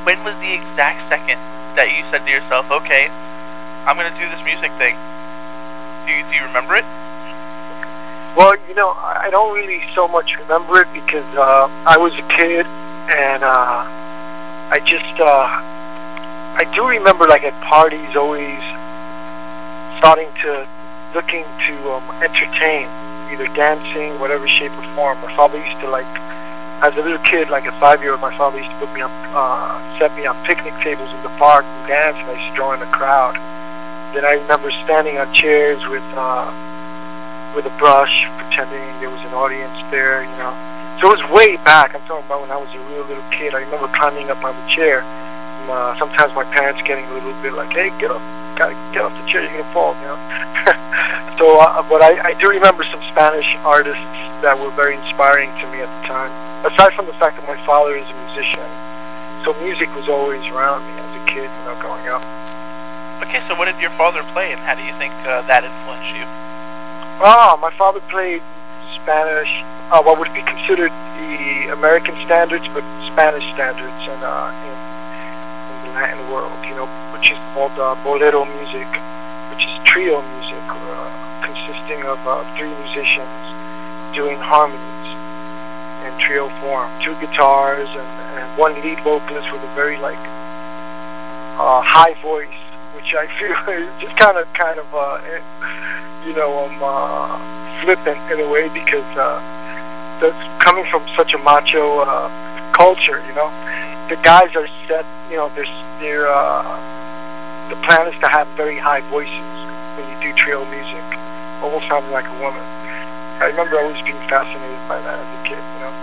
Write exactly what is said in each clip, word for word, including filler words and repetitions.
when was the exact second that you said to yourself, okay, I'm going to do this music thing? Do you, do you remember it? Well, you know, I don't really so much remember it because uh, I was a kid, and uh, I just, uh, I do remember, like, at parties always starting to, looking to um, entertain, either dancing, whatever shape or form. My father used to, like, as a little kid, like a five-year-old, my father used to put me on, uh, set me on picnic tables in the park and dance, and I used to join the crowd. Then I remember standing on chairs with, uh, with a brush, pretending there was an audience there, you know. So it was way back. I'm talking about when I was a real little kid. I remember climbing up on the chair. And, uh, sometimes my parents getting a little bit like, "Hey, get up, gotta get off the chair, you're gonna fall," you know. so, uh, but I, I do remember some Spanish artists that were very inspiring to me at the time. Aside from the fact that my father is a musician, so music was always around me as a kid, you know, growing up. Okay, so what did your father play, and how do you think uh, that influenced you? Ah, my father played Spanish, uh, what would be considered the American standards, but Spanish standards, and uh, in, in the Latin world, you know, which is called uh, bolero music, which is trio music, uh, consisting of uh, three musicians doing harmonies in trio form, two guitars and, and one lead vocalist with a very like uh, high voice, which I feel is just kind of, kind of. Uh, you know, um, uh, flippant in a way because uh, that's coming from such a macho uh, culture, you know. The guys are set, you know, they're, they're, uh, the plan is to have very high voices when you do trio music, almost sounding like a woman. I remember always being fascinated by that as a kid, you know.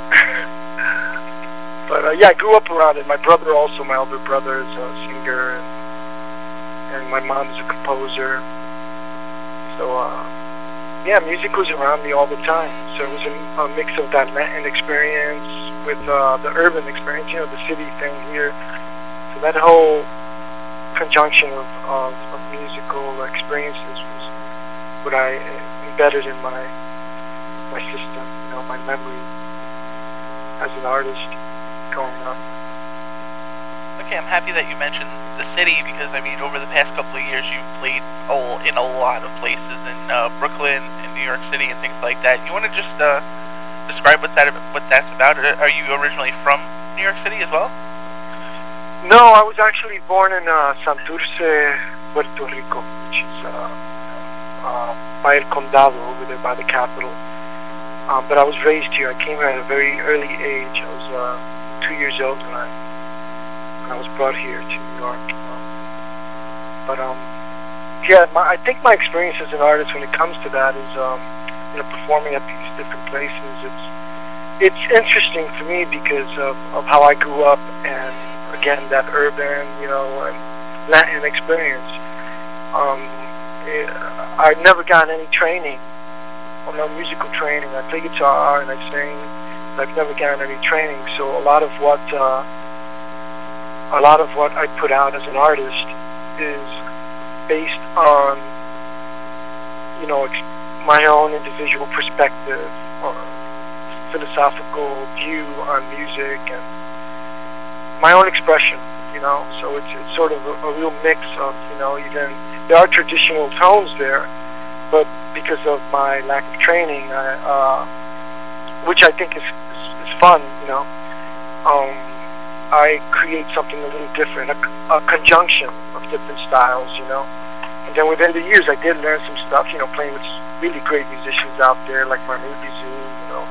But uh, yeah, I grew up around it. My brother also, my older brother, is a singer, and, and my mom is a composer. So, uh, yeah, music was around me all the time. So it was a, a mix of that Latin experience with uh, the urban experience, you know, the city thing here. So that whole conjunction of, of, of musical experiences was what I embedded in my my system, you know, my memory as an artist growing up. Okay, I'm happy that you mentioned the city because, I mean, over the past couple of years, you've played oh, in a lot of places in uh, Brooklyn, in New York City, and things like that. You want to just uh, describe what that what that's about? Are you originally from New York City as well? No, I was actually born in uh, Santurce, Puerto Rico, which is uh, uh, by El Condado, over there by the capital. Um, but I was raised here. I came here at a very early age. I was uh, two years old when I I was brought here to New York. You know. But um, yeah, my, I think my experience as an artist when it comes to that is, um, you know, performing at these different places. It's it's interesting for me because of, of how I grew up, and again that urban, you know, and Latin experience. Um, it, I've never gotten any training, or no musical training. I play guitar and I sing. But I've never gotten any training, so a lot of what uh, a lot of what I put out as an artist is based on, you know, my own individual perspective or philosophical view on music and my own expression, you know. So it's it's sort of a, a real mix of, you know, even there are traditional tones there, but because of my lack of training, I, uh, which I think is, is is fun, you know. Um, I create something a little different, a, a conjunction of different styles, you know. And then within the years, I did learn some stuff, you know, playing with really great musicians out there, like Mahmoud Bizou, you know,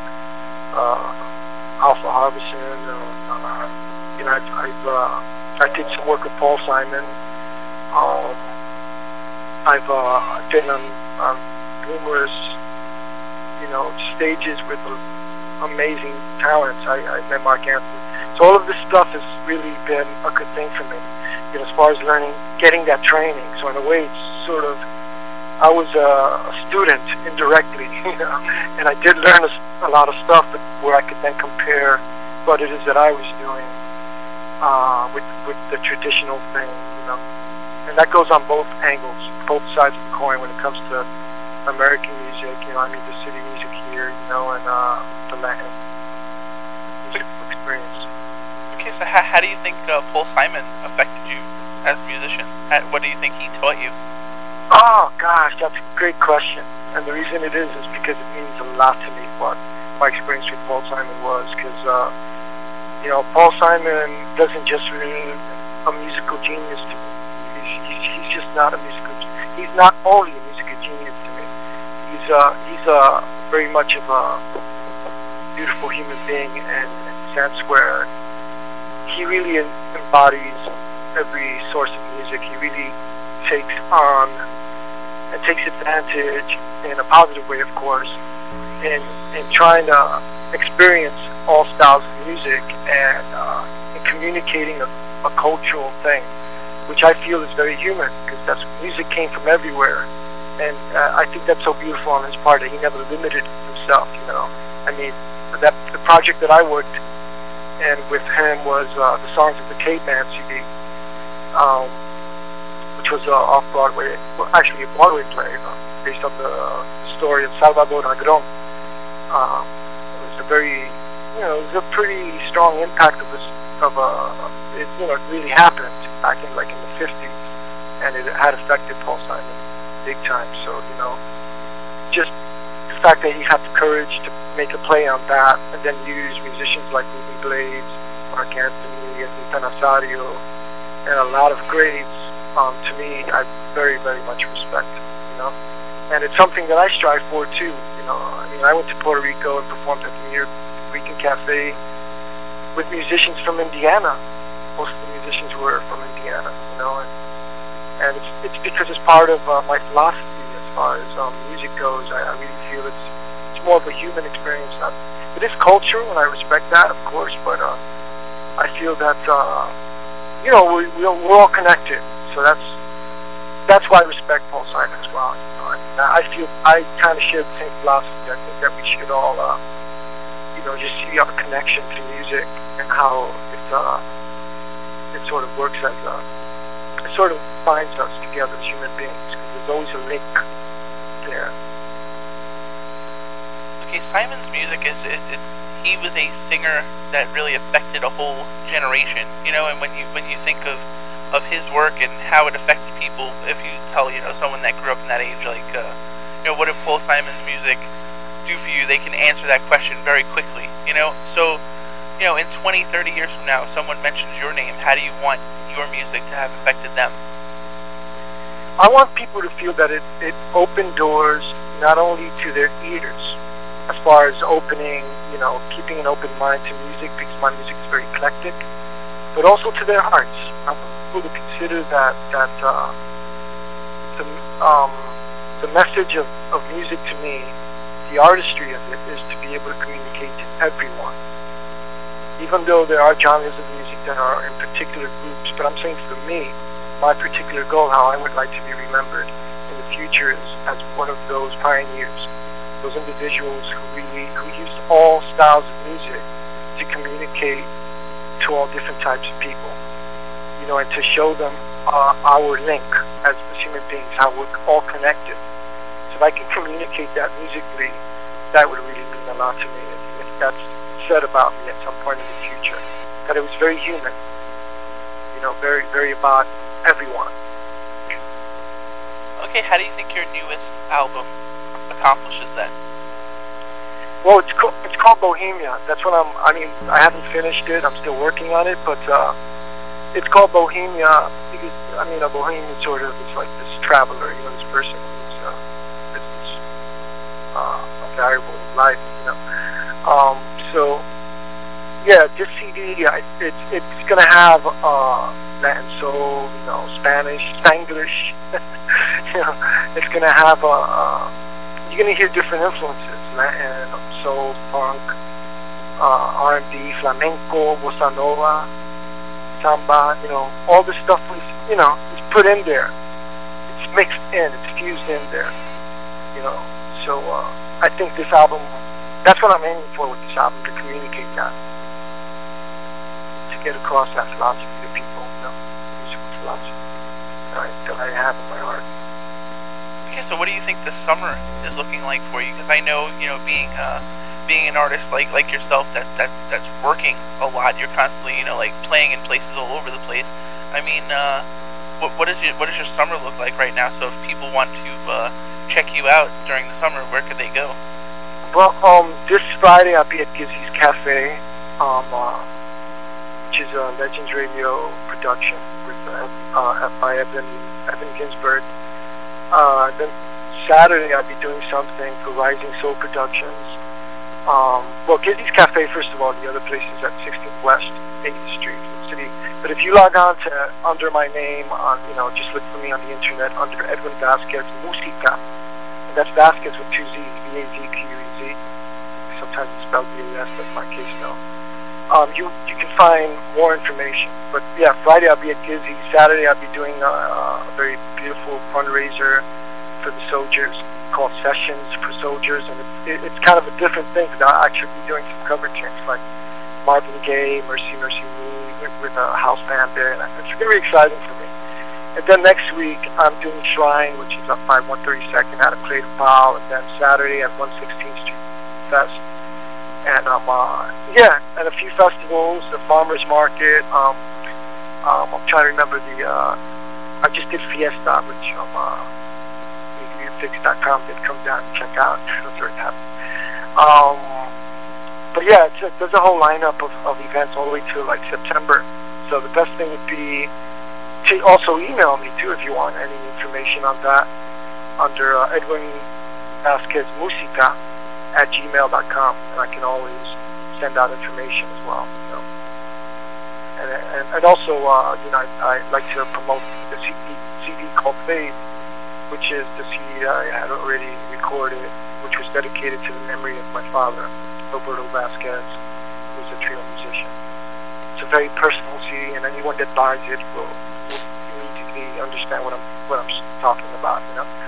uh, Alpha Harbison, uh, you know, I've, I've uh, I did some work with Paul Simon. Um, I've uh, been on, on numerous, you know, stages with amazing talents. I, I met Mark Anthony. So all of this stuff has really been a good thing for me, you know, as far as learning, getting that training. So in a way, it's sort of, I was a, a student indirectly, you know, and I did learn a, a lot of stuff but where I could then compare what it is that I was doing uh, with with the traditional thing, you know. And that goes on both angles, both sides of the coin when it comes to American music, you know, I mean the city music here, you know, and uh, the Latin music experience. Okay, so how, how do you think uh, Paul Simon affected you as a musician? How, what do you think he taught you? Oh gosh, that's a great question. And the reason it is is because it means a lot to me what my experience with Paul Simon was. Because uh, you know, Paul Simon doesn't just remain a musical genius to me. He's, he's, he's just not a musical. He's not only a musical genius to me. He's uh, he's uh, very much of a beautiful human being, and in a sense where he really embodies every source of music. He really takes on and takes advantage in a positive way, of course, in in trying to experience all styles of music and uh, in communicating a, a cultural thing, which I feel is very human, because that's music came from everywhere, and uh, I think that's so beautiful on his part that he never limited himself. You know, I mean, that the project that I worked and with him was uh, the Songs of the Caveman C D. Um, which was uh, off-Broadway, well, actually a Broadway play uh, based on the story of Salvador Agron. Uh, it was a very, you know, it was a pretty strong impact of this, of uh, it, you know, it really happened back in like in the fifties, and it had affected Paul Simon big time. So, you know, just the fact that he had the courage to make a play on that, and then use musicians like Ruby Blades, Mark Anthony, Anita Nazario, and a lot of greats. Um, to me, I very, very much respect, you know, and it's something that I strive for too, you know. I mean, I went to Puerto Rico and performed at the New York Rican Cafe with musicians from Indiana. Most of the musicians were from Indiana, you know, and, and it's it's because it's part of uh, my philosophy as far as um, music goes. I, I really feel it's it's more of a human experience. Not, it is cultural, and I respect that, of course, but uh, I feel that uh, you know we we're, we're all connected. So that's that's why I respect Paul Simon as well. You know, I, I feel I kind of share the same philosophy. I think that we should all, uh, you know, just see our connection to music and how it uh, it sort of works as a, it sort of binds us together as human beings, because there's always a link there. Okay, Simon's music is it, it, he was a singer that really affected a whole generation. You know, and when you when you think of of his work and how it affected people, if you tell, you know, someone that grew up in that age, like, uh, you know, what did Paul Simon's music do for you? They can answer that question very quickly, you know? So, you know, in twenty, thirty years from now, someone mentions your name, how do you want your music to have affected them? I want people to feel that it, it opened doors not only to their ears, as far as opening, you know, keeping an open mind to music, because my music is very eclectic, but also to their hearts. I want people to consider that that uh, the um, the message of, of music to me, the artistry of it, is to be able to communicate to everyone. Even though there are genres of music that are in particular groups, but I'm saying for me, my particular goal, how I would like to be remembered in the future, is as one of those pioneers, those individuals who really who used all styles of music to communicate to all different types of people, you know, and to show them uh, our link as, as human beings, how we're all connected. So if I can communicate that musically, that would really mean a lot to me. If, if that's said about me at some point in the future, that it was very human, you know, very, very about everyone. Okay, how do you think your newest album accomplishes that? Well, it's called, it's called Bohemia. That's what I'm, I mean, I haven't finished it. I'm still working on it, but uh, it's called Bohemia because, I mean, a bohemian sort of is like this traveler, you know, this person who's uh, this, uh, a variable in life, you know. Um, so, yeah, this C D, I, it's, it's going to have uh, Latin soul, you know, Spanish, Spanglish. You know, it's going to have, uh, uh, you're going to hear different influences. Latin, soul, funk, uh, R and B, flamenco, bossa nova, samba, you know, all this stuff was, you know, is put in there. It's mixed in, it's fused in there, you know. So uh, I think this album, that's what I'm aiming for with this album, to communicate that, to get across that philosophy to people, you know, musical philosophy that I, that I have in my heart. Okay, so what do you think the summer is looking like for you? Because I know, you know, being uh, being an artist like like yourself that's that's that's working a lot. You're constantly, you know, like playing in places all over the place. I mean, uh, what what is your what does your summer look like right now? So if people want to uh, check you out during the summer, where could they go? Well, um, this Friday I'll be at Gizzy's Cafe, um, uh, which is a Legends Radio production with uh, uh, by Evan Evan Ginsberg. Uh, then Saturday I'll be doing something for Rising Soul Productions. Um, well, Gizzy's Cafe, first of all, the other place is at sixteenth West, eighth Street, City. But if you log on to under my name, on you know, just look for me on the internet under Edwin Vasquez Musica. And that's Vasquez with two Z's, V A Z Q U E Z. Sometimes it's spelled V A S, that's my case now. Um, you you can find more information. But yeah, Friday I'll be at Gizzy. Saturday I'll be doing a, a very beautiful fundraiser for the soldiers called Sessions for Soldiers, and it, it, it's kind of a different thing because I'll actually be doing some cover tunes like Marvin Gaye, Mercy Mercy Me, with, with a house band there, and it's very exciting for me. And then next week I'm doing Shrine, which is up by one thirty-second out of Clayton Powell, and then Saturday at one sixteenth Street Fest. And um, uh, yeah, and a few festivals, the Farmers Market. Um, um, I'm trying to remember the. Uh, I just did Fiesta, which um, uh, fix dot com did come down and check out. I was very happy. Um, but yeah, it's a, there's a whole lineup of, of events all the way to like September. So the best thing would be to also email me too if you want any information on that under uh, Edwin Vasquez Musica at gmail dot com, and I can always send out information as well. You know. And, and, and also, uh, you know, I, I like to promote the C D, C D called Faith, which is the C D that I had already recorded, which was dedicated to the memory of my father, Roberto Vasquez, who was a trio musician. It's a very personal C D, and anyone that buys it will, will immediately understand what I'm what I'm talking about. You know.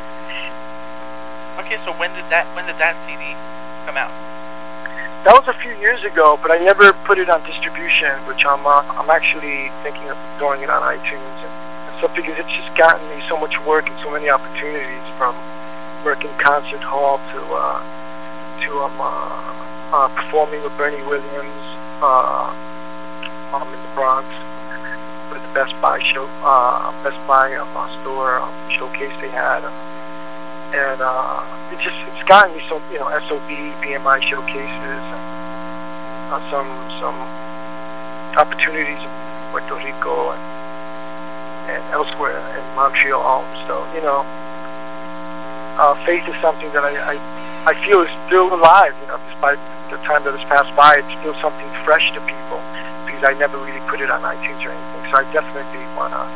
Okay, so when did that when did that C D come out? That was a few years ago, but I never put it on distribution, which I'm uh, I'm actually thinking of throwing it on iTunes. And, So because it's just gotten me so much work and so many opportunities, from working concert hall to uh, to um, uh, uh, performing with Bernie Williams uh, um, in the Bronx with the Best Buy show, uh, Best Buy um, uh, store um, showcase they had, and uh, it just it's gotten me so you know S O B, B M I showcases, and, uh, some some opportunities in Puerto Rico and. and elsewhere in Montreal. So, you know, uh, faith is something that I, I I feel is still alive, you know, despite the time that has passed by. It's still something fresh to people because I never really put it on iTunes or anything. So I definitely want to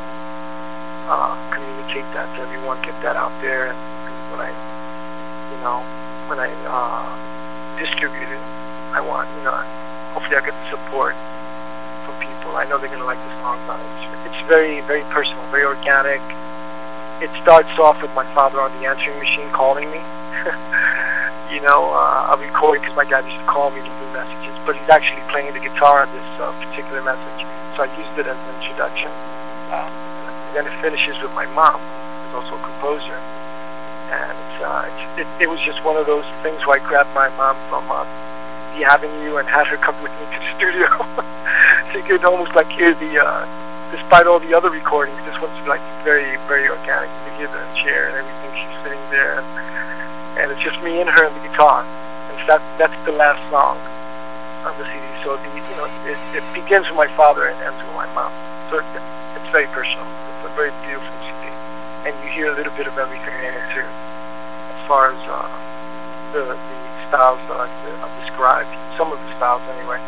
uh, communicate that to everyone, get that out there. And, and when I, you know, when I uh, distribute it, I want, you know, hopefully I get the support from people. I know they're going to like the songs on it. It's very, very personal, very organic. It starts off with my father on the answering machine calling me. you know, uh, I'll record because my dad used to call me to leave messages, but he's actually playing the guitar on this uh, particular message. So I used it as an introduction. Uh, then it finishes with my mom, who's also a composer. And it's, uh, it's, it, it was just one of those things where I grabbed my mom from uh, the Avenue and had her come with me to the studio. So you could almost like hear the, uh, despite all the other recordings, this one's like very, very organic. You hear the chair and everything. She's sitting there, and, and it's just me and her and the guitar. And that that's the last song on the C D. So the you know it, it begins with my father and ends with my mom. So it, it's very personal. It's a very beautiful C D, and you hear a little bit of everything in it too, as far as uh, the the styles that I've, I've described. Some of the styles, anyway.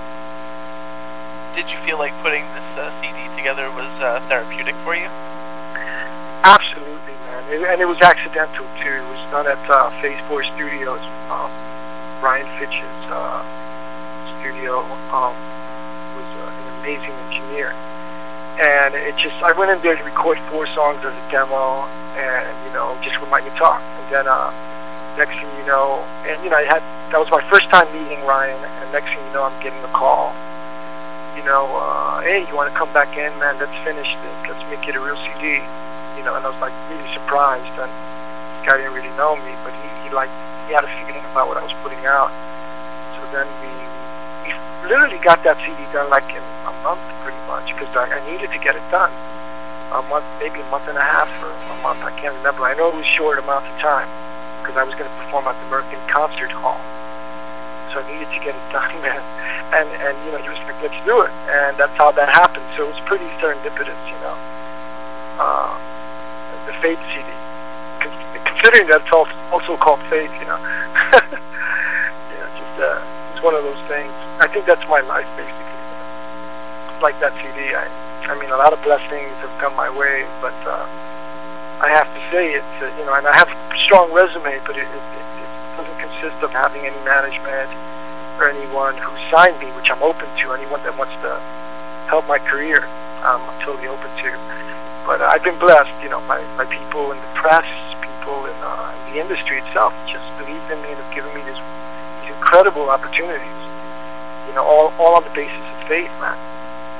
Did you feel like putting this uh, C D together was uh, therapeutic for you? Absolutely, man. It, and it was accidental, too. It was done at uh, Phase four Studios. Um, Brian Fitch's uh, studio um, was uh, an amazing engineer. And it just, I went in there to record four songs as a demo, and, you know, just with my guitar. And then, uh, next thing you know, and, you know, I had, that was my first time meeting Ryan, and next thing you know, I'm getting a call. You know, uh, hey, you want to come back in, man? Let's finish this. Let's make it a real C D. You know, and I was like really surprised. And this guy didn't really know me, but he, he like he had a feeling about what I was putting out. So then we, we literally got that C D done like in a month, pretty much, because I, I needed to get it done. A month, maybe a month and a half or a month, I can't remember. I know it was short amounts of time because I was going to perform at the Merkin Concert Hall. So I needed to get it done, man. And, and you know, he was like, let's do it. And that's how that happened. So it was pretty serendipitous, you know. Uh, the Faith C D. Considering that it's also called Faith, you know. Yeah, just, uh, it's one of those things. I think that's my life, basically. Like that C D. I, I mean, a lot of blessings have come my way, but uh, I have to say it's, uh, you know, and I have a strong resume, but it, it, it, it doesn't consist of having any management or anyone who signed me, which I'm open to. Anyone that wants to help my career, um, I'm totally open to. But uh, I've been blessed, you know, by, by people in the press, people in, uh, in the industry itself, just believed in me and have given me this, these incredible opportunities. You know, all, all on the basis of faith, man.